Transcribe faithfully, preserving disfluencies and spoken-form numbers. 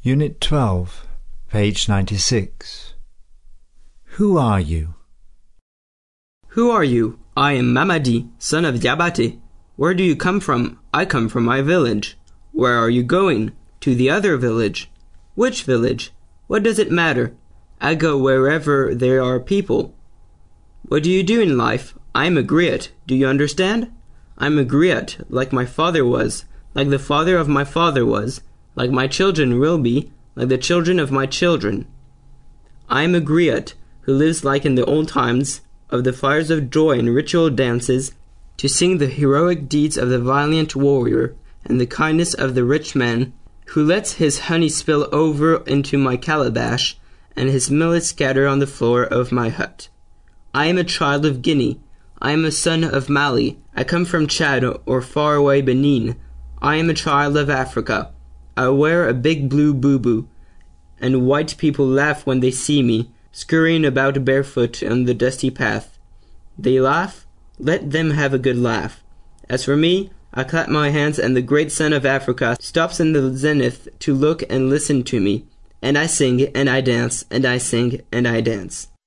Unit twelve, page ninety-six. Who are you? Who are you? I am Mamadi, son of Diabate. Where do you come from? I come from my village. Where are you going? To the other village. Which village? What does it matter? I go wherever there are people. What do you do in life? I am a griot. Do you understand? I am a griot, like my father was, like the father of my father was, like my children will be, like the children of my children. I am a griot, who lives like in the old times, of the fires of joy and ritual dances, to sing the heroic deeds of the valiant warrior, and the kindness of the rich man, who lets his honey spill over into my calabash, and his millet scatter on the floor of my hut. I am a child of Guinea. I am a son of Mali. I come from Chad or far-away Benin. I am a child of Africa. I wear a big blue boo-boo, and white people laugh when they see me, scurrying about barefoot on the dusty path. They laugh? Let them have a good laugh. As for me, I clap my hands, and the great sun of Africa stops in the zenith to look and listen to me. And I sing, and I dance, and I sing, and I dance.